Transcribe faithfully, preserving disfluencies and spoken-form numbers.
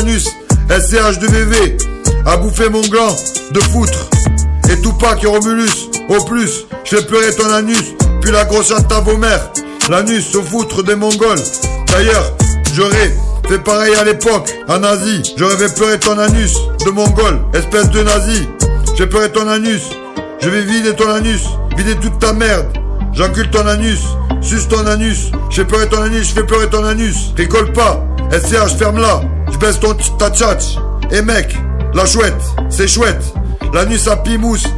anus. S C H deux V V a bouffé mon gland de foutre. Et Tupac et Romulus, au plus, je fais pleurer ton anus. Puis la grosse chatte à vos mères, l'anus au foutre des Mongols. D'ailleurs, j'aurais fait pareil à l'époque, en Asie. J'aurais fait pleurer ton anus de Mongol, espèce de nazi. J'ai pleurer ton anus, je vais vider ton anus, vider toute ta merde. J'encule ton anus, suce ton anus. Je fais pleurer ton anus, je fais pleurer ton anus. Rigole pas, S C H ferme-la. Je baisse ton ta tchatch. Et mec, la chouette, c'est chouette. L'anus à pimousse,